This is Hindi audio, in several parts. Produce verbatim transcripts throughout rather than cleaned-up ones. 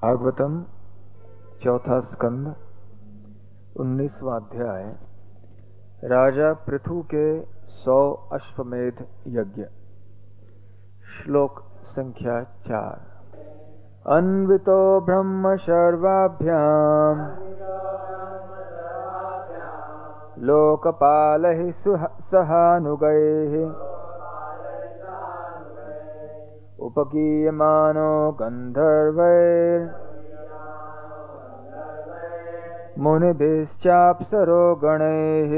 भागवतम चौथा स्कंद उन्नीसवां अध्याय। राजा पृथु के सौ अश्वमेध यज्ञ। श्लोक संख्या चार। अन्वितो ब्रह्म सर्वाभ्याम लोकपालैः सहानुगैः उपगीयमानो गंधर्वैर् मुनिभिश्चाप्सरो गणैः।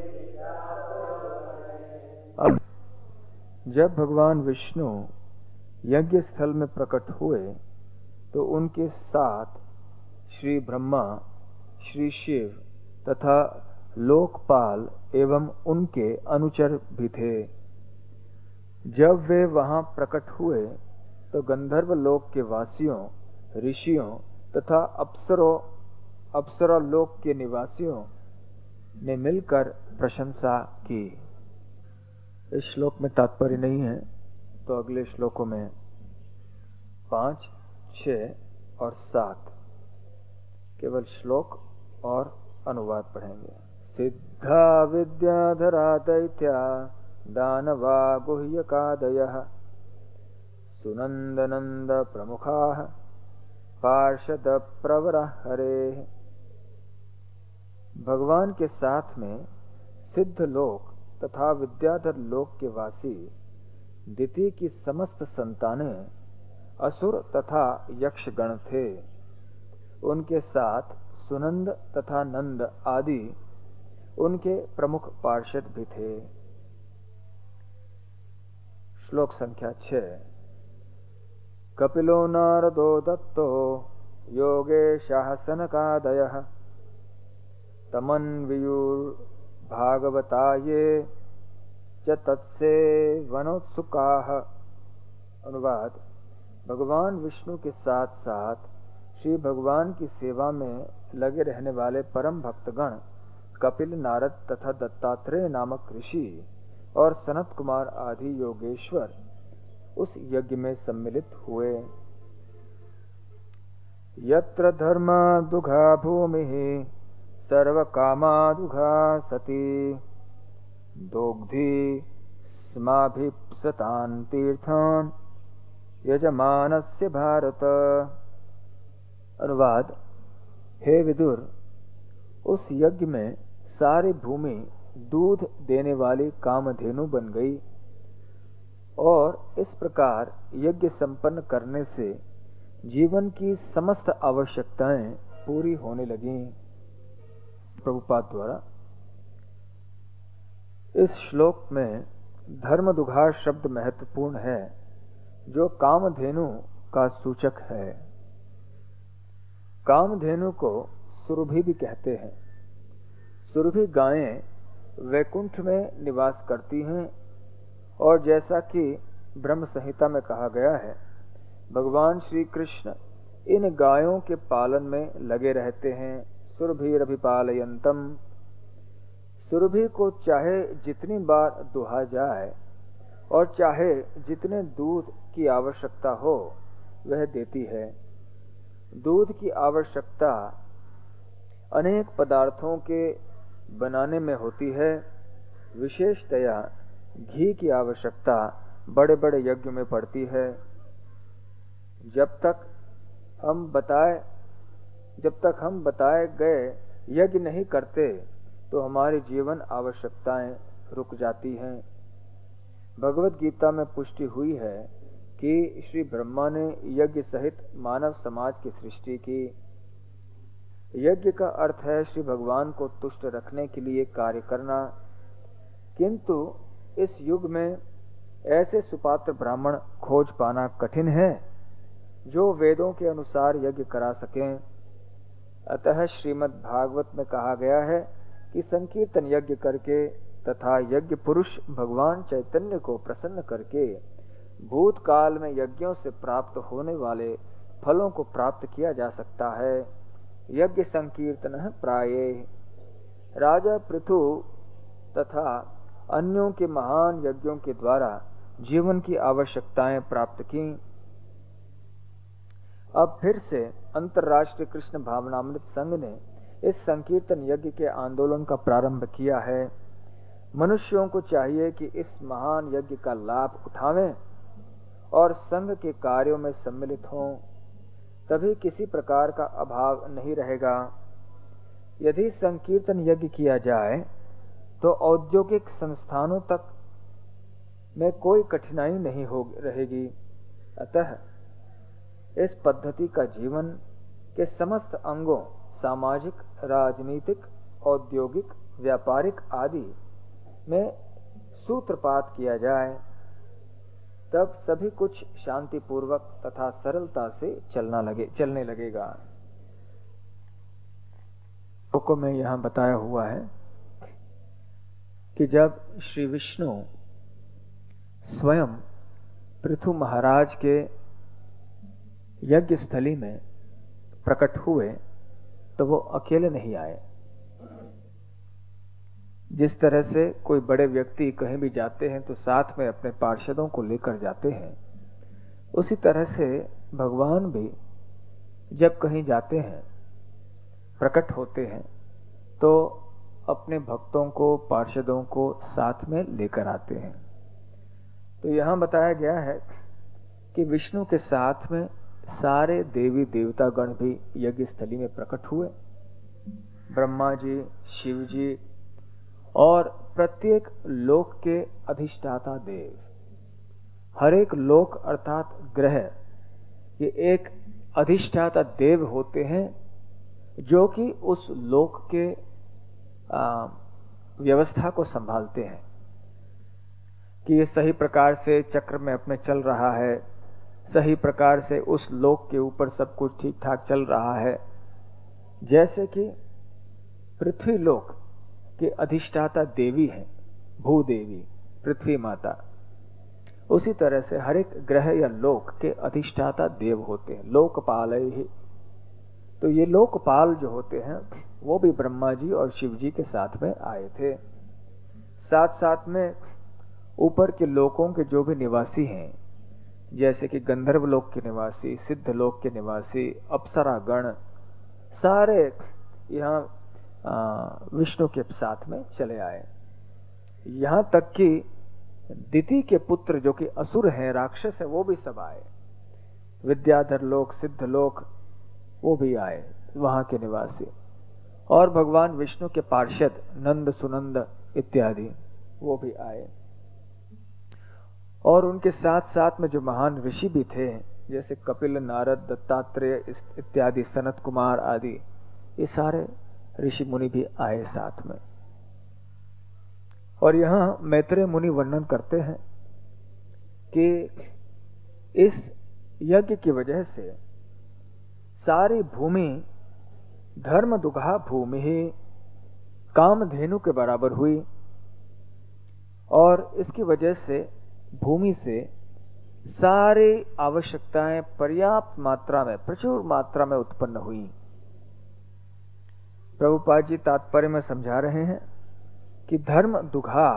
अब जब भगवान विष्णु यज्ञ स्थल में प्रकट हुए तो उनके साथ श्री ब्रह्मा, श्री शिव तथा लोकपाल एवं उनके अनुचर भी थे। जब वे वहां प्रकट हुए तो गंधर्व लोक के वासियों, ऋषियों तथा अप्सरों अप्सरा लोक के निवासियों ने मिलकर प्रशंसा की। इस श्लोक में तात्पर्य नहीं है, तो अगले श्लोकों में पांच, छह और सात केवल श्लोक और अनुवाद पढ़ेंगे। सिद्धा विद्याधरा दैत्या दानवा गुह्यकादयः सुनंदनंद प्रमुखाः पार्षद प्रवरः हरेः। भगवान के साथ में सिद्ध लोक तथा विद्याधर लोक के वासी दिति की समस्त संतानें असुर तथा यक्षगण थे। उनके साथ सुनंद तथा नंद आदि उनके प्रमुख पार्षद भी थे। श्लोक संख्या छह। कपिलो नारदो दत्तो योगेशः सनकादयः तमन्वियुर्भागवता ये च तत्सेवनोत्सुकाः। अनुवाद। भगवान विष्णु के साथ साथ श्री भगवान की सेवा में लगे रहने वाले परम भक्तगण कपिल, नारद तथा दत्तात्रेय नामक ऋषि और सनत कुमार आदि योगेश्वर उस यज्ञ में सम्मिलित हुए। यत्र धर्मा दुघा भूमिः सर्व कामादुघा सती दोग्धी स्माभिप्सतान् तीर्थान् यजमानस्य भारत। अनुवाद। हे विदुर, उस यज्ञ में सारी भूमि दूध देने वाली कामधेनु बन गई और इस प्रकार यज्ञ संपन्न करने से जीवन की समस्त आवश्यकताएं पूरी होने लगीं। प्रभुपाद द्वारा। इस श्लोक में धर्मदुघा शब्द महत्वपूर्ण है, जो कामधेनु का सूचक है। कामधेनु को सुरभि भी कहते हैं। सुरभि गायें वैकुंठ में निवास करती हैं और जैसा कि ब्रह्म संहिता में कहा गया है, भगवान श्री कृष्ण इन गायों के पालन में लगे रहते हैं। सुरभिरभिपालयन्तम। सुरभि को चाहे जितनी बार दुहा जाए और चाहे जितने दूध की आवश्यकता हो वह देती है। दूध की आवश्यकता अनेक पदार्थों के बनाने में होती है। विशेषतया घी की आवश्यकता बड़े बड़े यज्ञ में पड़ती है। जब तक हम बताए जब तक हम बताए गए यज्ञ नहीं करते तो हमारी जीवन आवश्यकताएं रुक जाती हैं। भगवत गीता में पुष्टि हुई है कि श्री ब्रह्मा ने यज्ञ सहित मानव समाज की सृष्टि की। यज्ञ का अर्थ है श्री भगवान को तुष्ट रखने के लिए कार्य करना, किंतु इस युग में ऐसे सुपात्र ब्राह्मण खोज पाना कठिन है जो वेदों के अनुसार यज्ञ करा सकें। अतः श्रीमद् भागवत में कहा गया है कि संकीर्तन यज्ञ करके तथा यज्ञ पुरुष भगवान चैतन्य को प्रसन्न करके भूतकाल में यज्ञों से प्राप्त होने वाले फलों को प्राप्त किया जा सकता है। यज्ञ संकीर्तन प्राये। राजा पृथु तथा अन्यों के महान यज्ञों के द्वारा जीवन की आवश्यकताएं प्राप्त की। अब फिर से अंतर्राष्ट्रीय कृष्ण भावनामृत संघ ने इस संकीर्तन यज्ञ के आंदोलन का प्रारंभ किया है। मनुष्यों को चाहिए कि इस महान यज्ञ का लाभ उठावें और संघ के कार्यों में सम्मिलित हों, तभी किसी प्रकार का अभाव नहीं रहेगा। यदि संकीर्तन यज्ञ किया जाए तो औद्योगिक संस्थानों तक में कोई कठिनाई नहीं हो रहेगी। अतः इस पद्धति का जीवन के समस्त अंगों, सामाजिक, राजनीतिक, औद्योगिक, व्यापारिक आदि में सूत्रपात किया जाए, तब सभी कुछ शांतिपूर्वक तथा सरलता से चलना लगे चलने लगेगा। को में यहां बताया हुआ है कि जब श्री विष्णु स्वयं पृथु महाराज के यज्ञ स्थली में प्रकट हुए तो वो अकेले नहीं आए। जिस तरह से कोई बड़े व्यक्ति कहीं भी जाते हैं तो साथ में अपने पार्षदों को लेकर जाते हैं, उसी तरह से भगवान भी जब कहीं जाते हैं, प्रकट होते हैं, तो अपने भक्तों को, पार्षदों को साथ में लेकर आते हैं। तो यहां बताया गया है कि विष्णु के साथ में सारे देवी देवता गण भी यज्ञ स्थली में प्रकट हुए। ब्रह्मा जी, शिव जी और प्रत्येक लोक के अधिष्ठाता देव, हर एक लोक अर्थात ग्रह, ये एक अधिष्ठाता देव होते हैं जो कि उस लोक के आ, व्यवस्था को संभालते हैं कि ये सही प्रकार से चक्र में अपने चल रहा है, सही प्रकार से उस लोक के ऊपर सब कुछ ठीक ठाक चल रहा है। जैसे कि पृथ्वी लोक के अधिष्ठाता देवी हैं भूदेवी, पृथ्वी माता, उसी तरह से हर एक ग्रह या लोक के अधिष्ठाता देव होते हैं, लोकपाल ही। तो ये लोकपाल जो होते हैं वो भी ब्रह्मा जी और शिव जी के साथ में आए थे। साथ साथ में ऊपर के लोकों के जो भी निवासी हैं, जैसे कि गंधर्व लोक के निवासी, सिद्ध लोक के निवासी, अप्सरा गण, सारे यहाँ विष्णु के साथ में चले आए। यहां तक कि दिति के पुत्र जो कि असुर हैं, राक्षस हैं, वो भी सब आए। विद्याधर लोक, सिद्ध लोक, वो भी आए, वहां के निवासी। और भगवान विष्णु के पार्षद नंद, सुनंद इत्यादि वो भी आए। और उनके साथ साथ में जो महान ऋषि भी थे, जैसे कपिल, नारद, दत्तात्रेय इत्यादि, सनत कुमार आदि, ये सारे ऋषि मुनि भी आए साथ में। और यहां मैत्रेय मुनि वर्णन करते हैं कि इस यज्ञ की वजह से सारी भूमि धर्म दुघा भूमि ही कामधेनु के बराबर हुई, और इसकी वजह से भूमि से सारी आवश्यकताएं पर्याप्त मात्रा में, प्रचुर मात्रा में उत्पन्न हुई। प्रभुपाद जी तात्पर्य में समझा रहे हैं कि धर्म दुघा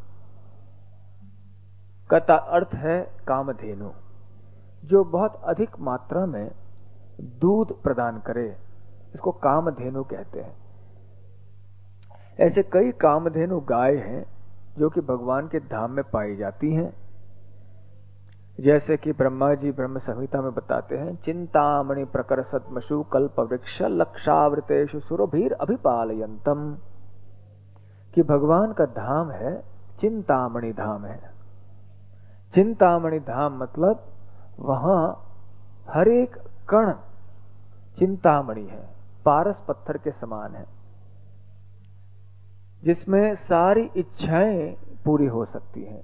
का अर्थ है कामधेनु, जो बहुत अधिक मात्रा में दूध प्रदान करे, इसको कामधेनु कहते हैं। ऐसे कई कामधेनु गाय हैं जो कि भगवान के धाम में पाई जाती हैं। जैसे कि ब्रह्मा जी ब्रह्म संहिता में बताते हैं, चिंतामणि प्रकर सद्मशु कल्प वृक्ष लक्षावृतेषु सुरभीर अभिपालयंतम, कि भगवान का धाम है चिंतामणि धाम है। चिंतामणि धाम मतलब वहां हर एक कण चिंतामणि है, पारस पत्थर के समान है, जिसमें सारी इच्छाएं पूरी हो सकती हैं।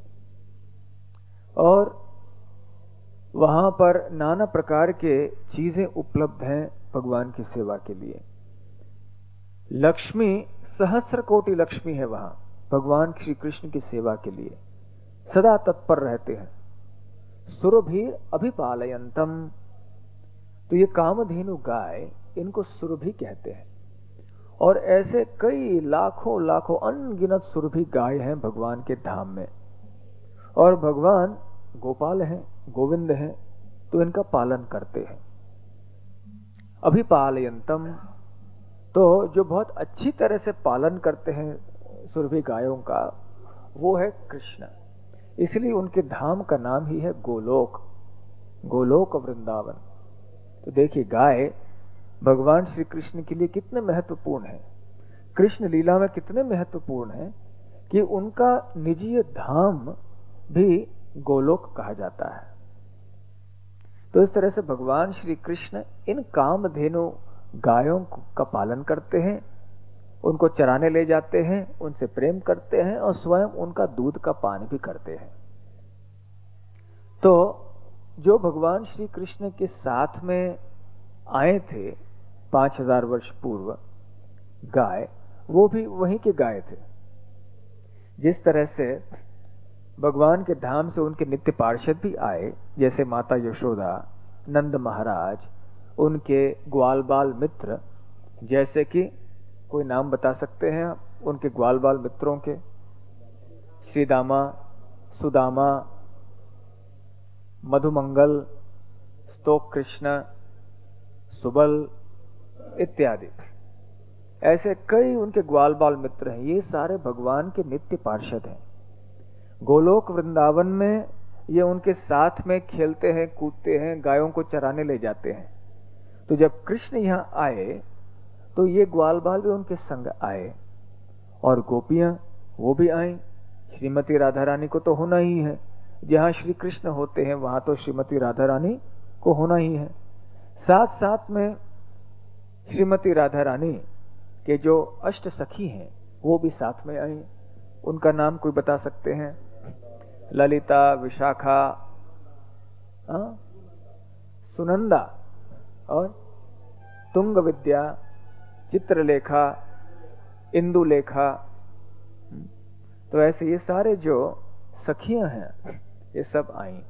और वहां पर नाना प्रकार के चीजें उपलब्ध हैं भगवान की सेवा के लिए। लक्ष्मी, सहस्र कोटि लक्ष्मी है वहां भगवान श्री कृष्ण की सेवा के लिए, सदा तत्पर रहते हैं। सुरभीर अभिपालयंतम, तो ये कामधेनु गाय, इनको सुरभि कहते हैं। और ऐसे कई लाखों लाखों अनगिनत सुरभि गाय हैं भगवान के धाम में। और भगवान गोपाल हैं, गोविंद हैं, तो इनका पालन करते हैं। अभिपालयंतम, तो जो बहुत अच्छी तरह से पालन करते हैं सुरभि गायों का, वो है कृष्ण। इसलिए उनके धाम का नाम ही है गोलोक, गोलोक वृंदावन। तो देखिए गाय भगवान श्री कृष्ण के लिए कितने महत्वपूर्ण है, कृष्ण लीला में कितने महत्वपूर्ण है कि उनका निजी धाम भी गोलोक कहा जाता है। तो इस तरह से भगवान श्री कृष्ण इन कामधेनु गायों का पालन करते हैं, उनको चराने ले जाते हैं, उनसे प्रेम करते हैं और स्वयं उनका दूध का पान भी करते हैं। तो जो भगवान श्री कृष्ण के साथ में आए थे पांच हजार वर्ष पूर्व गाय, वो भी वहीं के गाय थे। जिस तरह से भगवान के धाम से उनके नित्य पार्षद भी आए, जैसे माता यशोदा, नंद महाराज, उनके ग्वाल बाल मित्र, जैसे कि कोई नाम बता सकते हैं आप उनके ग्वाल बाल मित्रों के? श्रीदामा, सुदामा, मधुमंगल, स्तोक कृष्ण, सुबल इत्यादि, ऐसे कई उनके ग्वाल बाल मित्र हैं। ये सारे भगवान के नित्य पार्षद हैं। गोलोक वृंदावन में ये उनके साथ में खेलते हैं, कूदते हैं, गायों को चराने ले जाते हैं। तो जब कृष्ण यहाँ आए तो ये ग्वाल बाल भी उनके संग आए, और गोपियां वो भी आई। श्रीमती राधा रानी को तो होना ही है, जहां श्री कृष्ण होते हैं वहां तो श्रीमती राधा रानी को होना ही है। साथ साथ में श्रीमती राधा रानी के जो अष्ट सखी हैं वो भी साथ में आई। उनका नाम कोई बता सकते हैं? ललिता, विशाखा, आ? सुनंदा और तुंग विद्या, चित्रलेखा, इंदुलेखा। तो ऐसे ये सारे जो सखियां हैं ये सब आई,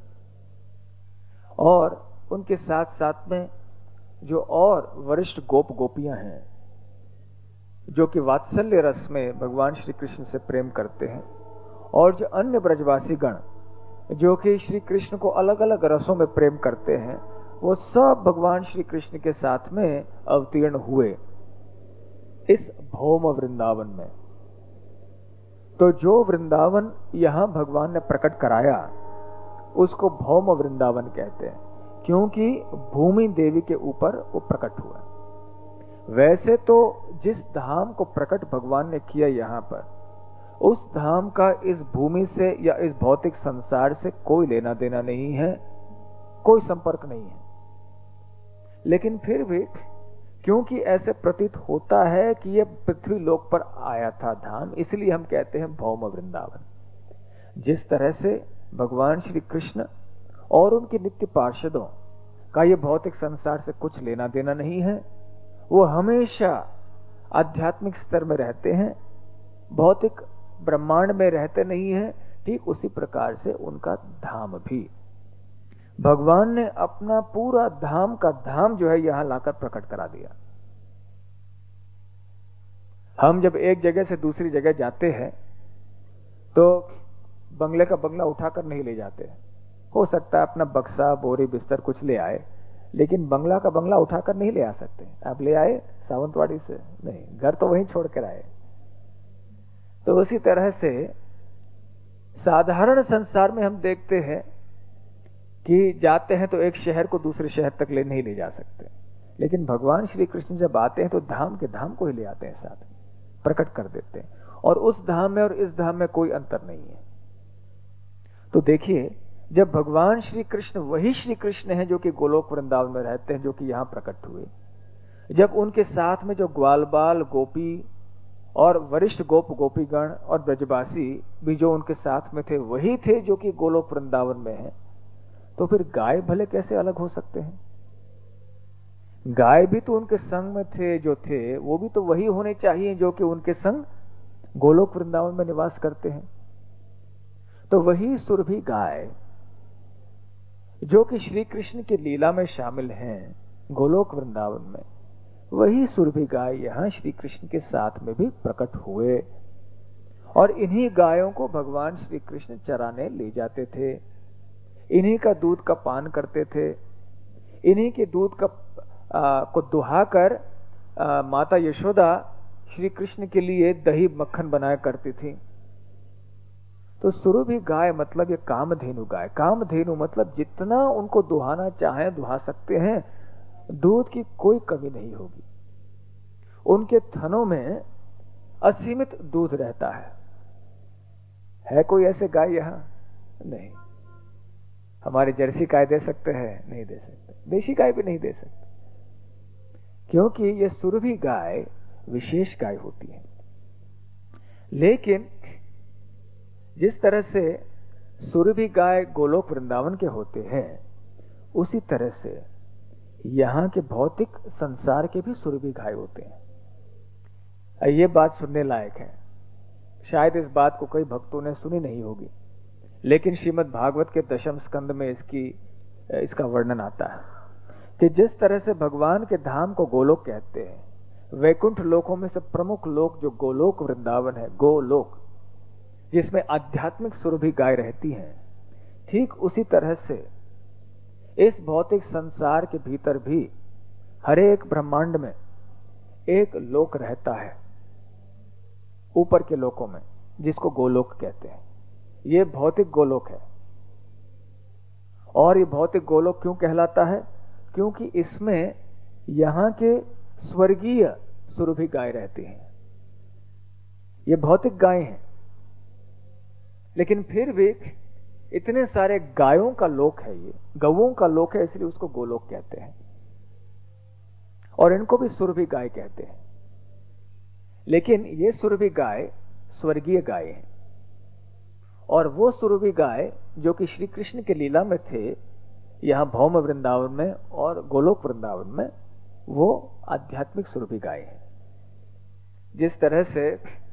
और उनके साथ साथ में जो और वरिष्ठ गोप गोपियां हैं जो कि वात्सल्य रस में भगवान श्री कृष्ण से प्रेम करते हैं, और जो अन्य ब्रजवासी गण जो कि श्री कृष्ण को अलग अलग रसों में प्रेम करते हैं, वो सब भगवान श्री कृष्ण के साथ में अवतीर्ण हुए इस भौम वृंदावन में। तो जो वृंदावन यहां भगवान ने प्रकट कराया उसको भौम वृंदावन कहते हैं, क्योंकि भूमि देवी के ऊपर वो प्रकट हुआ। वैसे तो जिस धाम को प्रकट भगवान ने किया यहाँ पर, उस धाम का इस भूमि से या इस भौतिक संसार से कोई लेना देना नहीं है, कोई संपर्क नहीं है। लेकिन फिर भी क्योंकि ऐसे प्रतीत होता है कि यह पृथ्वी लोक पर आया था धाम, इसलिए हम कहते हैं भौम वृंदावन। जिस तरह से भगवान श्री कृष्ण और उनके नित्य पार्षदों का ये भौतिक संसार से कुछ लेना देना नहीं है, वो हमेशा आध्यात्मिक स्तर में रहते हैं, भौतिक ब्रह्मांड में रहते नहीं हैं। ठीक उसी प्रकार से उनका धाम भी, भगवान ने अपना पूरा धाम का धाम जो है यहां लाकर प्रकट करा दिया। हम जब एक जगह से दूसरी जगह जाते हैं तो बंगले का बंगला उठाकर नहीं ले जाते। हो सकता है अपना बक्सा, बोरी, बिस्तर कुछ ले आए, लेकिन बंगला का बंगला उठाकर नहीं ले आ सकते। आप ले आए सावंतवाड़ी से? नहीं, घर तो वहीं छोड़कर आए। तो उसी तरह से साधारण संसार में हम देखते हैं कि जाते हैं तो एक शहर को दूसरे शहर तक ले नहीं ले जा सकते, लेकिन भगवान श्री कृष्ण जब आते हैं तो धाम के धाम को ही ले आते हैं, साथ में प्रकट कर देते हैं, और उस धाम में और इस धाम में कोई अंतर नहीं है। तो देखिए, जब भगवान श्री कृष्ण वही श्री कृष्ण है जो कि गोलोक वृंदावन में रहते हैं, जो कि यहां प्रकट हुए, जब उनके साथ में जो ग्वाल बाल, गोपी और वरिष्ठ गोप गोपीगण और ब्रजवासी भी जो उनके साथ में थे वही थे जो कि गोलोक वृंदावन में है, तो फिर गाय भले कैसे अलग हो सकते हैं? गाय भी तो उनके संग में थे, जो थे वो भी तो वही होने चाहिए जो कि उनके संग गोलोक वृंदावन में निवास करते हैं। तो वही सुरभि गाय जो कि श्री कृष्ण की लीला में शामिल हैं गोलोक वृंदावन में, वही सुरभि गाय यहां श्री कृष्ण के साथ में भी प्रकट हुए, और इन्हीं गायों को भगवान श्री कृष्ण चराने ले जाते थे, इन्हीं का दूध का पान करते थे, इन्हीं के दूध का आ, को दुहाकर आ, माता यशोदा श्री कृष्ण के लिए दही मक्खन बनाया करती थी। तो सुरभि गाय मतलब ये कामधेनु गाय। कामधेनु मतलब जितना उनको दुहाना चाहे दुहा सकते हैं, दूध की कोई कमी नहीं होगी। उनके थनों में असीमित दूध रहता है। है कोई ऐसे गाय यहां? नहीं। हमारे जर्सी गाय दे सकते हैं? नहीं दे सकते। देशी गाय भी नहीं दे सकते, क्योंकि ये सुरभि गाय विशेष गाय होती है। लेकिन जिस तरह से सुरभि गाय गोलोक वृंदावन के होते हैं, उसी तरह से यहां के भौतिक संसार के भी सुरभि गाय होते हैं। ये बात सुनने लायक है। शायद इस बात को कई भक्तों ने सुनी नहीं होगी, लेकिन श्रीमद् भागवत के दशम स्कंद में इसकी इसका वर्णन आता है कि जिस तरह से भगवान के धाम को गोलोक कहते हैं, वैकुंठ लोकों में से प्रमुख लोक जो गोलोक वृंदावन है, गोलोक, जिसमें आध्यात्मिक सुरभि गाय रहती हैं, ठीक उसी तरह से इस भौतिक संसार के भीतर भी हर एक ब्रह्मांड में एक लोक रहता है, ऊपर के लोकों में, जिसको गोलोक कहते हैं। ये भौतिक गोलोक है। और ये भौतिक गोलोक क्यों कहलाता है? क्योंकि इसमें यहां के स्वर्गीय सुरभि गाय रहती हैं। ये भौतिक गाय हैं, लेकिन फिर भी इतने सारे गायों का लोक है, ये गौओं का लोक है, इसलिए उसको गोलोक कहते हैं। और इनको भी सुरभि गाय कहते हैं। लेकिन ये सुरभि गाय स्वर्गीय गाय है। और वो सुरभि गाय जो कि श्री कृष्ण के लीला में थे, यहां भौम वृंदावन में और गोलोक वृंदावन में, वो आध्यात्मिक सुरभि गाय है। जिस तरह से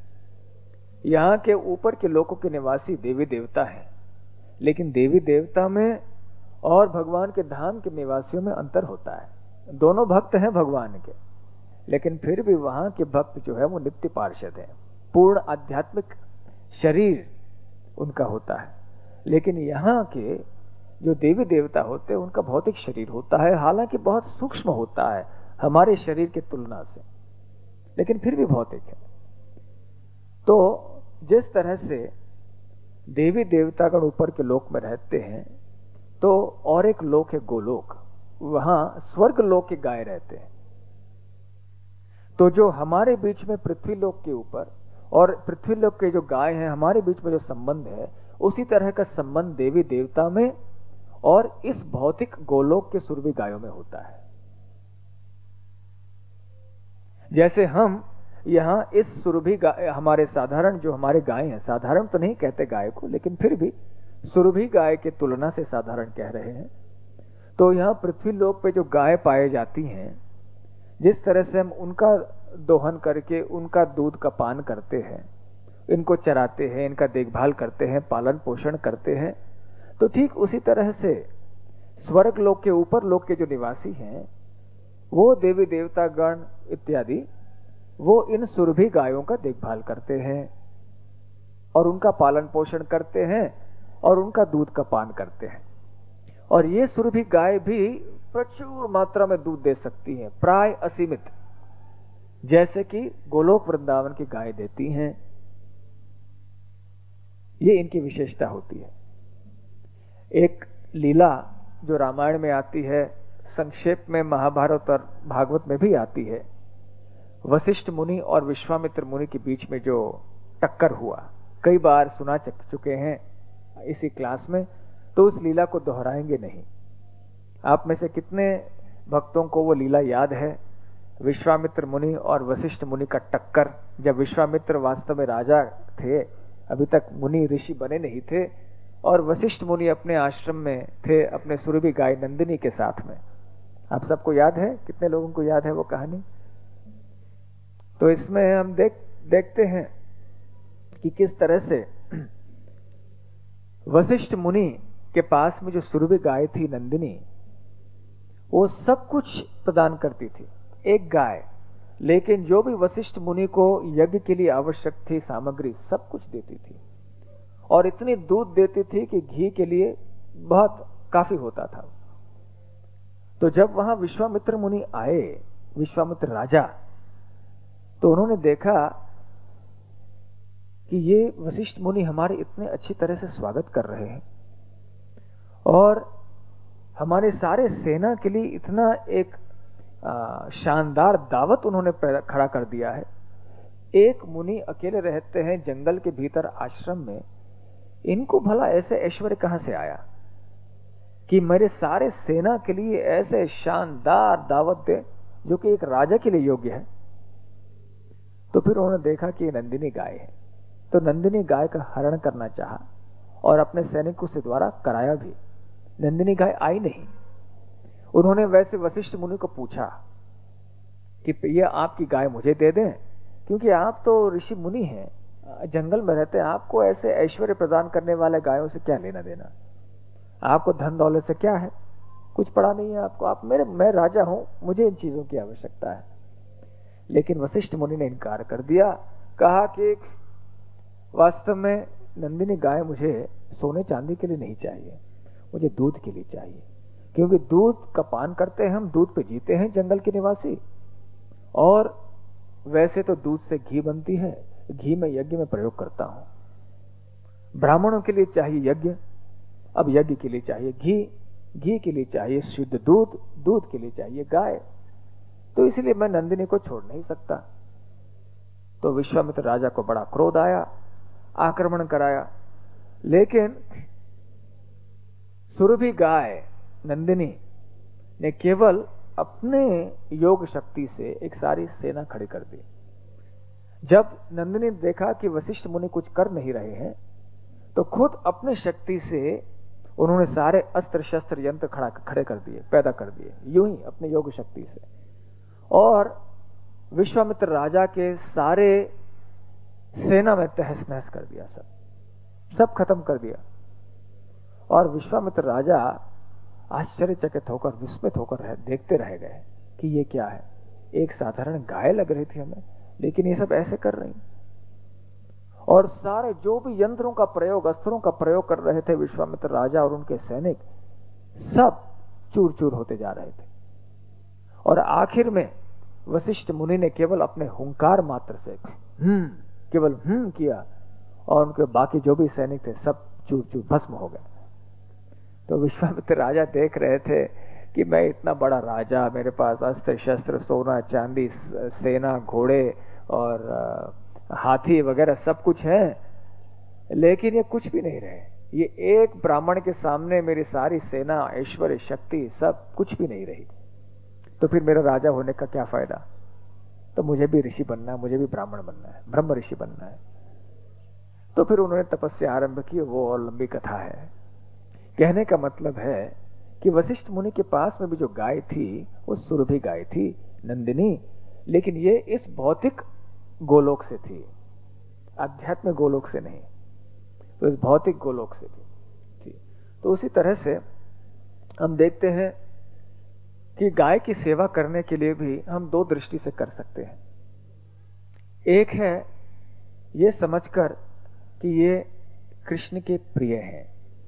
यहां के ऊपर के लोकों के निवासी देवी देवता हैं, लेकिन देवी देवता में और भगवान के धाम के निवासियों में अंतर होता है। दोनों भक्त हैं भगवान के, लेकिन फिर भी वहां के भक्त जो है वो नित्य पार्षद हैं, पूर्ण आध्यात्मिक शरीर उनका होता है। लेकिन यहाँ के जो देवी देवता होते हैं, उनका भौतिक शरीर होता है, हालांकि बहुत सूक्ष्म होता है हमारे शरीर की तुलना से, लेकिन फिर भी भौतिक है। तो जिस तरह से देवी देवतागण ऊपर के लोक में रहते हैं, तो और एक लोक है गोलोक, वहां स्वर्ग लोक के गाय रहते हैं। तो जो हमारे बीच में पृथ्वी लोक के ऊपर और पृथ्वी लोक के जो गाय हैं, हमारे बीच में जो संबंध है, उसी तरह का संबंध देवी देवता में और इस भौतिक गोलोक के सुरभि गायों में होता है। जैसे हम यहां इस सुरभि गाय, हमारे साधारण जो हमारे गाय हैं, साधारण तो नहीं कहते गाय को, लेकिन फिर भी सुरभि गाय के तुलना से साधारण कह रहे हैं। तो यहां पृथ्वी लोक पे जो गाय पाए जाती हैं, जिस तरह से हम उनका दोहन करके उनका दूध का पान करते हैं, इनको चराते हैं, इनका देखभाल करते हैं, पालन पोषण करते हैं, तो ठीक उसी तरह से स्वर्ग लोक के ऊपर लोक के जो निवासी हैं, वो देवी देवता गण इत्यादि, वो इन सुरभि गायों का देखभाल करते हैं और उनका पालन पोषण करते हैं और उनका दूध का पान करते हैं। और ये सुरभि गाय भी प्रचुर मात्रा में दूध दे सकती हैं, प्राय असीमित, जैसे कि गोलोक वृंदावन की गाय देती हैं। ये इनकी विशेषता होती है। एक लीला जो रामायण में आती है, संक्षेप में महाभारत और भागवत में भी आती है, वशिष्ठ मुनि और विश्वामित्र मुनि के बीच में जो टक्कर हुआ, कई बार सुना चुके हैं इसी क्लास में, तो उस लीला को दोहराएंगे नहीं। आप में से कितने भक्तों को वो लीला याद है? विश्वामित्र मुनि और वशिष्ठ मुनि का टक्कर, जब विश्वामित्र वास्तव में राजा थे, अभी तक मुनि ऋषि बने नहीं थे, और वशिष्ठ मुनि अपने आश्रम में थे अपने सुरभि गाय नंदिनी के साथ में। आप सबको याद है? कितने लोगों को याद है वो कहानी? तो इसमें हम देख देखते हैं कि किस तरह से वशिष्ठ मुनि के पास में जो सुरभि गाय थी नंदिनी, वो सब कुछ प्रदान करती थी, एक गाय, लेकिन जो भी वशिष्ठ मुनि को यज्ञ के लिए आवश्यक थी सामग्री, सब कुछ देती थी। और इतनी दूध देती थी कि घी के लिए बहुत काफी होता था। तो जब वहां विश्वामित्र मुनि आए, विश्वामित्र राजा, तो उन्होंने देखा कि ये वशिष्ठ मुनि हमारे इतने अच्छी तरह से स्वागत कर रहे हैं और हमारे सारे सेना के लिए इतना एक आ, शानदार दावत उन्होंने खड़ा कर दिया है। एक मुनि अकेले रहते हैं जंगल के भीतर आश्रम में, इनको भला ऐसे ऐश्वर्य कहां से आया कि मेरे सारे सेना के लिए ऐसे शानदार दावत दे जो कि एक राजा के लिए योग्य है। तो फिर उन्होंने देखा कि नंदिनी गाय है, तो नंदिनी गाय का हरण करना चाहा और अपने सैनिकों से द्वारा कराया भी। नंदिनी गाय आई नहीं। उन्होंने वैसे वशिष्ठ मुनि को पूछा कि ये आपकी गाय मुझे दे दें, क्योंकि आप तो ऋषि मुनि हैं, जंगल में रहते हैं, आपको ऐसे ऐश्वर्य प्रदान करने वाले गायों से क्या लेना देना, आपको धन दौलत से क्या है, कुछ पड़ा नहीं है आपको, आप मेरे मैं राजा हूं, मुझे इन चीजों की आवश्यकता है। लेकिन वशिष्ठ मुनि ने इनकार कर दिया, कहा कि वास्तव में नंदिनी गाय मुझे सोने चांदी के लिए नहीं चाहिए, मुझे दूध के लिए चाहिए, क्योंकि दूध का पान करते हैं हम, दूध पे जीते हैं जंगल के निवासी, और वैसे तो दूध से घी बनती है, घी में यज्ञ में प्रयोग करता हूं। ब्राह्मणों के लिए चाहिए यज्ञ, अब यज्ञ के लिए चाहिए घी, घी के लिए चाहिए शुद्ध दूध, दूध के लिए चाहिए गाय, तो इसलिए मैं नंदिनी को छोड़ नहीं सकता। तो विश्वामित्र राजा को बड़ा क्रोध आया, आक्रमण कराया, लेकिन सुरभि गाय नंदिनी ने केवल अपने योग शक्ति से एक सारी सेना खड़ी कर दी। जब नंदिनी ने देखा कि वशिष्ठ मुनि कुछ कर नहीं रहे हैं, तो खुद अपने शक्ति से उन्होंने सारे अस्त्र शस्त्र यंत्र खड़ा खड़े कर दिए, पैदा कर दिए, यूं ही अपने योग शक्ति से, और विश्वामित्र राजा के सारे सेना में तहस नहस कर दिया, सब सब खत्म कर दिया। और विश्वामित्र राजा आश्चर्यचकित होकर, विस्मित होकर रह, देखते रह गए कि ये क्या है, एक साधारण गाय लग रही थी हमें, लेकिन ये सब ऐसे कर रही। और सारे जो भी यंत्रों का प्रयोग, अस्त्रों का प्रयोग कर रहे थे विश्वामित्र राजा और उनके सैनिक, सब चूर चूर होते जा रहे थे। और आखिर में वशिष्ठ मुनि ने केवल अपने हुंकार मात्र से हम्म केवल हम्म किया, और उनके बाकी जो भी सैनिक थे सब चूर चूर भस्म हो गए। तो विश्वामित्र राजा देख रहे थे कि मैं इतना बड़ा राजा, मेरे पास अस्त्र शस्त्र, सोना चांदी, सेना, घोड़े और हाथी वगैरह सब कुछ है, लेकिन ये कुछ भी नहीं रहे। ये एक ब्राह्मण के सामने मेरी सारी सेना, ऐश्वर्य, शक्ति सब कुछ भी नहीं रही। तो फिर मेरा राजा होने का क्या फायदा? तो मुझे भी ऋषि बनना है, मुझे भी ब्राह्मण बनना है, ब्रह्म ऋषि बनना है। तो फिर उन्होंने तपस्या आरंभ की, वो और लंबी कथा है। कहने का मतलब है कि वशिष्ठ मुनि के पास में भी जो गाय थी वो सुरभि गाय थी, नंदिनी, लेकिन ये इस भौतिक गोलोक से थी, आध्यात्मिक गोलोक से नहीं, तो इस भौतिक गोलोक से थी। तो उसी तरह से हम देखते हैं कि गाय की सेवा करने के लिए भी हम दो दृष्टि से कर सकते हैं। एक है ये समझकर कि ये कृष्ण के प्रिय हैं,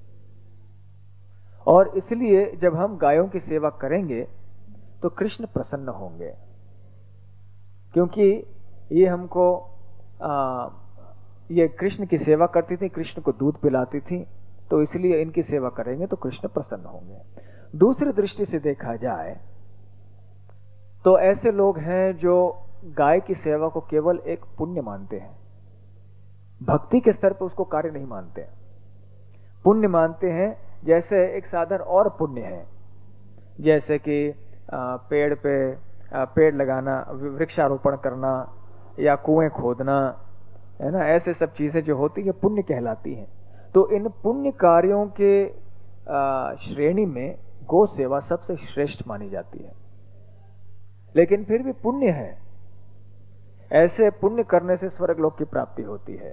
और इसलिए जब हम गायों की सेवा करेंगे तो कृष्ण प्रसन्न होंगे, क्योंकि ये हमको आ, ये कृष्ण की सेवा करती थी, कृष्ण को दूध पिलाती थी, तो इसलिए इनकी सेवा करेंगे तो कृष्ण प्रसन्न होंगे। दूसरी दृष्टि से देखा जाए तो ऐसे लोग हैं जो गाय की सेवा को केवल एक पुण्य मानते हैं, भक्ति के स्तर पर उसको कार्य नहीं मानते, पुण्य मानते हैं। जैसे एक साधारण और पुण्य है, जैसे कि पेड़ पे पेड़ लगाना, वृक्षारोपण करना, या कुएं खोदना, है ना, ऐसे सब चीजें जो होती है पुण्य कहलाती हैं। तो इन पुण्य कार्यों के श्रेणी में गौ सेवा सबसे श्रेष्ठ मानी जाती है। लेकिन फिर भी पुण्य है, ऐसे पुण्य करने से स्वर्ग लोक की प्राप्ति होती है।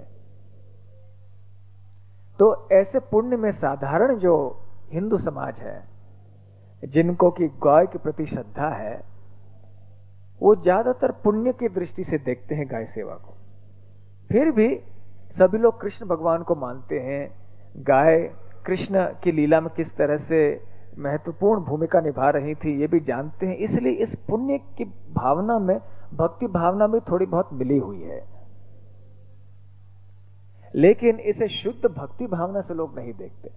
तो ऐसे पुण्य में साधारण जो हिंदू समाज है, जिनको कि गाय के प्रति श्रद्धा है, वो ज्यादातर पुण्य की दृष्टि से देखते हैं गाय सेवा को। फिर भी सभी लोग कृष्ण भगवान को मानते हैं। गाय कृष्ण की लीला में किस तरह से महत्वपूर्ण भूमिका निभा रही थी ये भी जानते हैं, इसलिए इस पुण्य की भावना में भक्ति भावना भी थोड़ी बहुत मिली हुई है। लेकिन इसे शुद्ध भक्ति भावना से लोग नहीं देखते,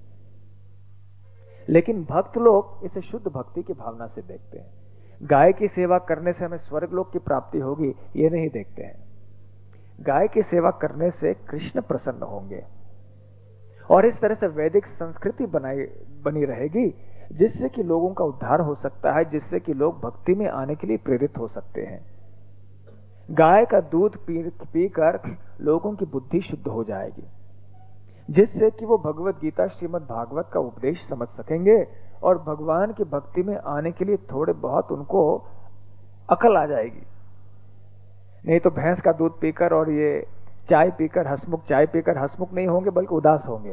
लेकिन भक्त लोग इसे शुद्ध भक्ति की भावना से देखते हैं। गाय की सेवा करने से हमें स्वर्ग लोक की प्राप्ति होगी ये नहीं देखते हैं। गाय की सेवा करने से कृष्ण प्रसन्न होंगे और इस तरह से वैदिक संस्कृति बनाई बनी रहेगी जिससे कि लोगों का उद्धार हो सकता है, जिससे कि लोग भक्ति में आने के लिए प्रेरित हो सकते हैं। गाय का दूध पी पीकर लोगों की बुद्धि शुद्ध हो जाएगी, जिससे कि वो भगवत गीता श्रीमद् भागवत का उपदेश समझ सकेंगे और भगवान की भक्ति में आने के लिए थोड़े बहुत उनको अकल आ जाएगी। नहीं तो भैंस का दूध पीकर और ये चाय पीकर हंसमुख चाय पीकर हंसमुख नहीं होंगे बल्कि उदास होंगे।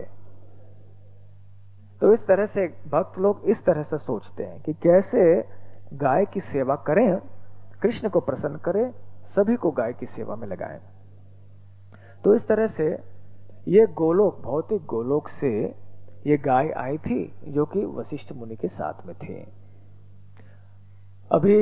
तो इस तरह से भक्त लोग इस तरह से सोचते हैं कि कैसे गाय की सेवा करें, कृष्ण को प्रसन्न करें, सभी को गाय की सेवा में लगाएं। तो इस तरह से ये गोलोक, भौतिक गोलोक से ये गाय आई थी जो कि वशिष्ठ मुनि के साथ में थी। अभी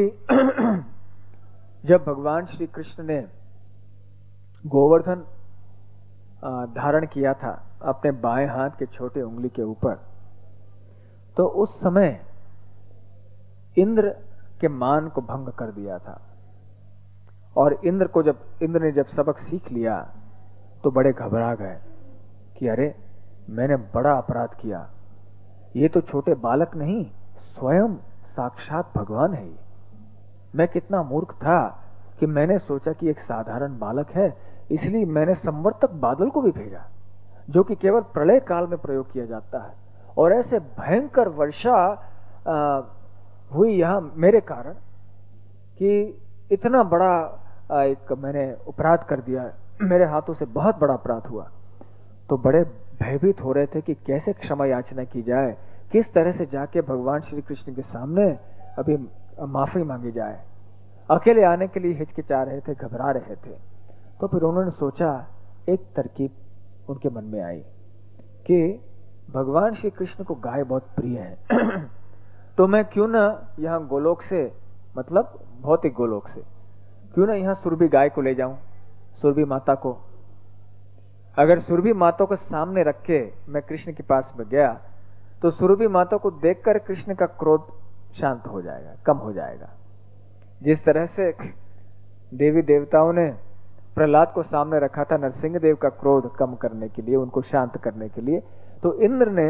जब भगवान श्री कृष्ण ने गोवर्धन धारण किया था अपने बाएं हाथ के छोटे उंगली के ऊपर, तो उस समय इंद्र के मान को भंग कर दिया था। और इंद्र को जब इंद्र ने जब सबक सीख लिया तो बड़े घबरा गए कि अरे मैंने बड़ा अपराध किया, ये तो छोटे बालक नहीं स्वयं साक्षात भगवान है। मैं कितना मूर्ख था कि मैंने सोचा कि एक साधारण बालक है, इसलिए मैंने संवर्तक बादल को भी भेजा जो कि केवल प्रलय काल में प्रयोग किया जाता है। और ऐसे भयंकर वर्षा आ, हुई यहां मेरे कारण कि इतना बड़ा आ, एक मैंने अपराध कर दिया, मेरे हाथों से बहुत बड़ा अपराध हुआ। तो बड़े भयभीत हो रहे थे कि कैसे क्षमा याचना की जाए, किस तरह से जाके भगवान श्री कृष्ण के सामने अभी माफी मांगी जाए। अकेले आने के लिए हिचकिचा रहे थे, घबरा रहे थे। तो फिर उन्होंने सोचा, एक तरकीब उनके मन में आई कि भगवान श्री कृष्ण को गाय बहुत प्रिय है तो मैं क्यों ना यहाँ गोलोक से, मतलब भौतिक गोलोक से, क्यों ना यहाँ सुरभि गाय को ले जाऊं, सुरभि माता को। अगर सुरभि माता को सामने रख के मैं कृष्ण के पास में गया तो सुरभि माता को देखकर कृष्ण का क्रोध शांत हो जाएगा, कम हो जाएगा। जिस तरह से देवी देवताओं ने प्रहलाद को सामने रखा था नरसिंह देव का क्रोध कम करने के लिए, उनको शांत करने के लिए, तो इंद्र ने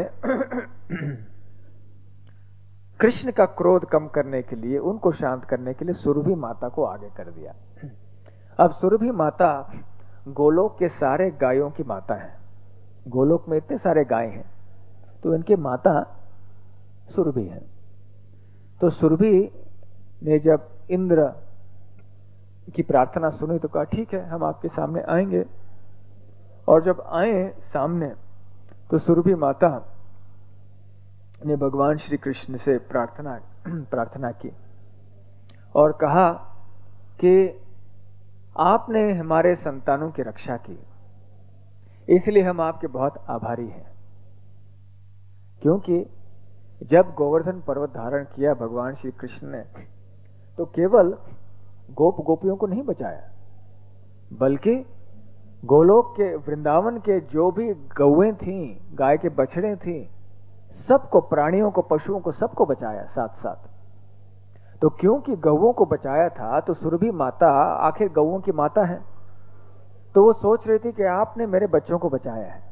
कृष्ण का क्रोध कम करने के लिए, उनको शांत करने के लिए सुरभि माता को आगे कर दिया। अब सुरभि माता गोलोक के सारे गायों की माता है। गोलोक में इतने सारे गाय हैं तो इनकी माता सुरभि है। तो सुरभि ने जब इंद्र की प्रार्थना सुनी तो कहा ठीक है, हम आपके सामने आएंगे। और जब आए सामने तो सुरभि माता ने भगवान श्री कृष्ण से प्रार्थना प्रार्थना की और कहा कि आपने हमारे संतानों की रक्षा की, इसलिए हम आपके बहुत आभारी हैं। क्योंकि जब गोवर्धन पर्वत धारण किया भगवान श्री कृष्ण ने तो केवल गोप गोपियों को नहीं बचाया, बल्कि गोलोक के वृंदावन के जो भी गौएं थीं, गाय के बछड़े थीं, सबको, प्राणियों को, पशुओं को, सबको बचाया साथ साथ। तो क्योंकि गौओं को बचाया था तो सुरभि माता आखिर गौओं की माता है, तो वो सोच रही थी कि आपने मेरे बच्चों को बचाया है।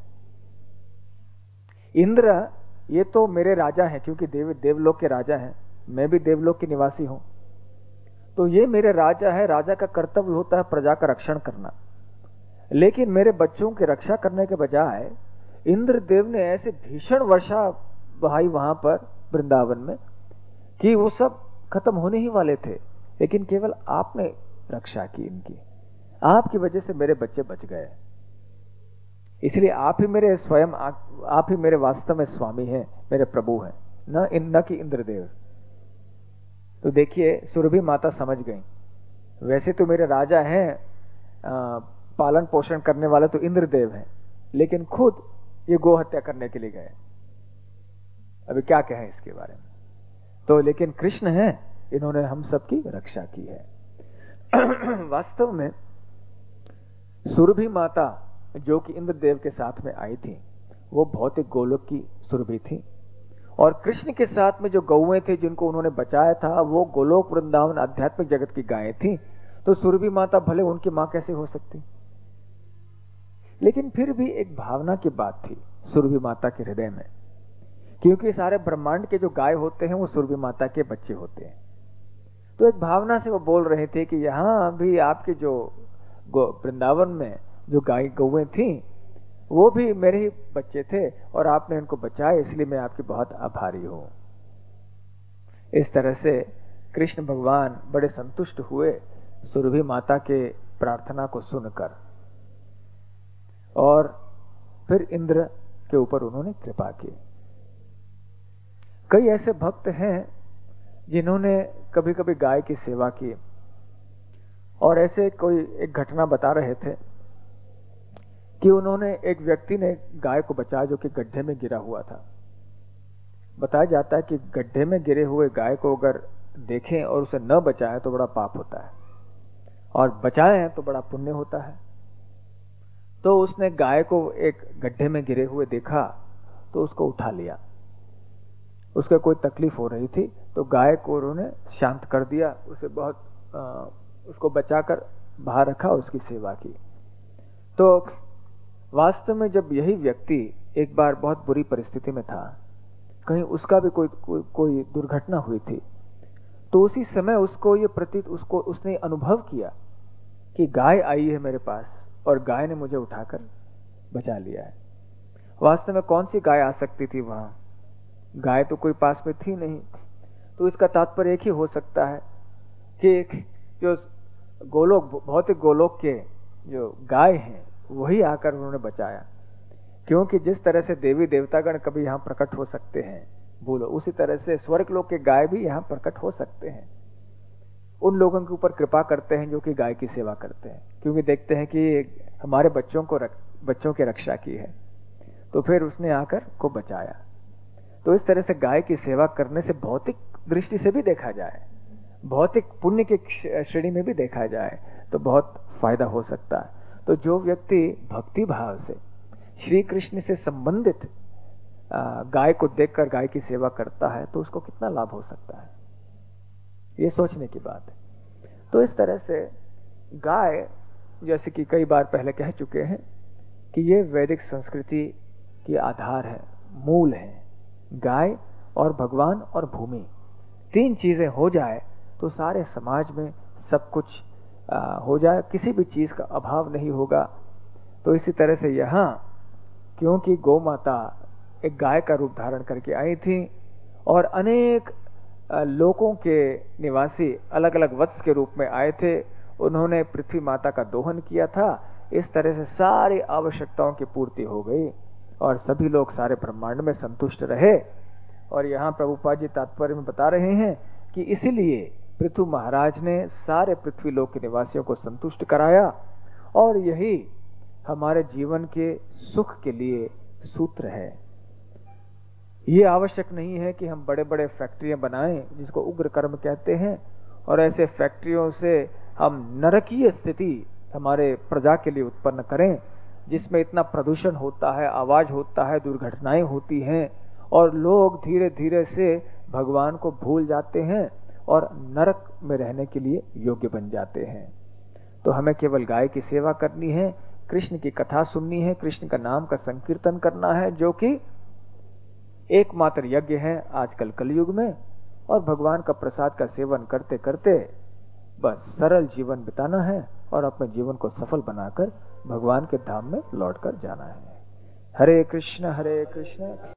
इंद्र ये तो मेरे राजा हैं, क्योंकि देव देवलोक के राजा हैं, मैं भी देवलोक की निवासी हूं, तो ये मेरे राजा है। राजा का कर्तव्य होता है प्रजा का रक्षण करना, लेकिन मेरे बच्चों की रक्षा करने के बजाय इंद्रदेव ने ऐसे भीषण वर्षा बहाई वहां पर वृंदावन में कि वो सब खत्म होने ही वाले थे, लेकिन केवल आपने रक्षा की इनकी। आपकी वजह से मेरे बच्चे बच गए, इसलिए आप ही मेरे स्वयं, आप ही मेरे वास्तव में स्वामी हैं, मेरे प्रभु हैं, न इन न कि इंद्रदेव। तो देखिए सुरभि माता समझ गई, वैसे तो मेरे राजा हैं, आ, पालन पोषण करने वाले तो इंद्रदेव हैं, लेकिन खुद ये गो हत्या करने के लिए गए। अभी क्या कहें इसके बारे में। तो लेकिन कृष्ण हैं, इन्होंने हम सबकी रक्षा की है। वास्तव में सुरभि माता जो कि इंद्रदेव के साथ में आई थी, वो भौतिक गोलोक की सुरभि थी, और कृष्ण के साथ में जो गौएं थे जिनको उन्होंने बचाया था, वो गोलोक वृंदावन आध्यात्मिक जगत की गायें थी। तो सुरभि माता भले उनकी मां कैसे हो सकती, लेकिन फिर भी एक भावना की बात थी सुरभि माता के हृदय में, क्योंकि सारे ब्रह्मांड के जो गाय होते हैं वो सुरभि माता के बच्चे होते हैं। तो एक भावना से वो बोल रहे थे कि यहाँ भी आपके जो वृंदावन में जो गाय गौएं थी वो भी मेरे ही बच्चे थे, और आपने इनको बचाया, इसलिए मैं आपकी बहुत आभारी हूं। इस तरह से कृष्ण भगवान बड़े संतुष्ट हुए सुरभि माता के प्रार्थना को सुनकर, और फिर इंद्र के ऊपर उन्होंने कृपा की। कई ऐसे भक्त हैं जिन्होंने कभी कभी गाय की सेवा की, और ऐसे कोई एक घटना बता रहे थे कि उन्होंने, एक व्यक्ति ने गाय को बचाया जो कि गड्ढे में गिरा हुआ था। बताया जाता है कि गड्ढे में गिरे हुए गाय को अगर देखें और उसे न बचाएं तो बड़ा पाप होता है, और बचाएं तो बड़ा पुण्य होता है। तो उसने गाय को एक गड्ढे में गिरे हुए देखा तो उसको उठा लिया। उसके कोई तकलीफ हो रही थी तो गाय को उन्होंने शांत कर दिया, उसे बहुत आ, उसको बचाकर बाहर रखा और उसकी सेवा की। तो वास्तव में जब यही व्यक्ति एक बार बहुत बुरी परिस्थिति में था, कहीं उसका भी कोई कोई, कोई दुर्घटना हुई थी, तो उसी समय उसको ये प्रतीत उसको उसने अनुभव किया कि गाय आई है मेरे पास और गाय ने मुझे उठाकर बचा लिया है। वास्तव में कौन सी गाय आ सकती थी वहां? गाय तो कोई पास में थी नहीं। तो इसका तात्पर्य एक ही हो सकता है कि जो गोलोक, भौतिक गोलोक के जो गाय हैं वही आकर उन्होंने बचाया। क्योंकि जिस तरह से देवी देवतागण कभी यहाँ प्रकट हो सकते हैं बोलो, उसी तरह से स्वर्ग लोक के गाय भी यहाँ प्रकट हो सकते हैं। उन लोगों के ऊपर कृपा करते हैं जो कि गाय की सेवा करते हैं, क्योंकि देखते हैं कि हमारे बच्चों को रख, बच्चों की रक्षा की है, तो फिर उसने आकर को बचाया। तो इस तरह से गाय की सेवा करने से भौतिक दृष्टि से भी देखा जाए, भौतिक पुण्य की श्रेणी में भी देखा जाए तो बहुत फायदा हो सकता है। तो जो व्यक्ति भक्ति भाव से श्री कृष्ण से संबंधित गाय को देखकर गाय की सेवा करता है तो उसको कितना लाभ हो सकता है, ये सोचने की बात है। तो इस तरह से गाय, जैसे कि कई बार पहले कह चुके हैं कि ये वैदिक संस्कृति की आधार है, मूल है। गाय और भगवान और भूमि, तीन चीजें हो जाए तो सारे समाज में सब कुछ आ, हो जाए, किसी भी चीज का अभाव नहीं होगा। तो इसी तरह से यहाँ, क्योंकि गौ माता एक गाय का रूप धारण करके आई थी और अनेक लोकों के निवासी अलग अलग वत्स के रूप में आए थे, उन्होंने पृथ्वी माता का दोहन किया था। इस तरह से सारी आवश्यकताओं की पूर्ति हो गई और सभी लोग सारे ब्रह्मांड में संतुष्ट रहे। और यहाँ प्रभुपाद जी तात्पर्य में बता रहे हैं कि इसीलिए पृथु महाराज ने सारे पृथ्वी लोक के निवासियों को संतुष्ट कराया, और यही हमारे जीवन के सुख के लिए सूत्र है। ये आवश्यक नहीं है कि हम बड़े बड़े फैक्ट्रियां बनाएं जिसको उग्र कर्म कहते हैं, और ऐसे फैक्ट्रियों से हम नरकीय स्थिति हमारे प्रजा के लिए उत्पन्न करें जिसमें इतना प्रदूषण होता है, आवाज होता है, दुर्घटनाएं होती हैं, और लोग धीरे धीरे से भगवान को भूल जाते हैं और नरक में रहने के लिए योग्य बन जाते हैं। तो हमें केवल गाय की सेवा करनी है, कृष्ण की कथा सुननी है, कृष्ण का नाम का संकीर्तन करना है, जो कि एकमात्र यज्ञ है आजकल कलयुग में, और भगवान का प्रसाद का सेवन करते करते बस सरल जीवन बिताना है और अपने जीवन को सफल बनाकर भगवान के धाम में लौटकर जाना है। हरे कृष्ण हरे कृष्ण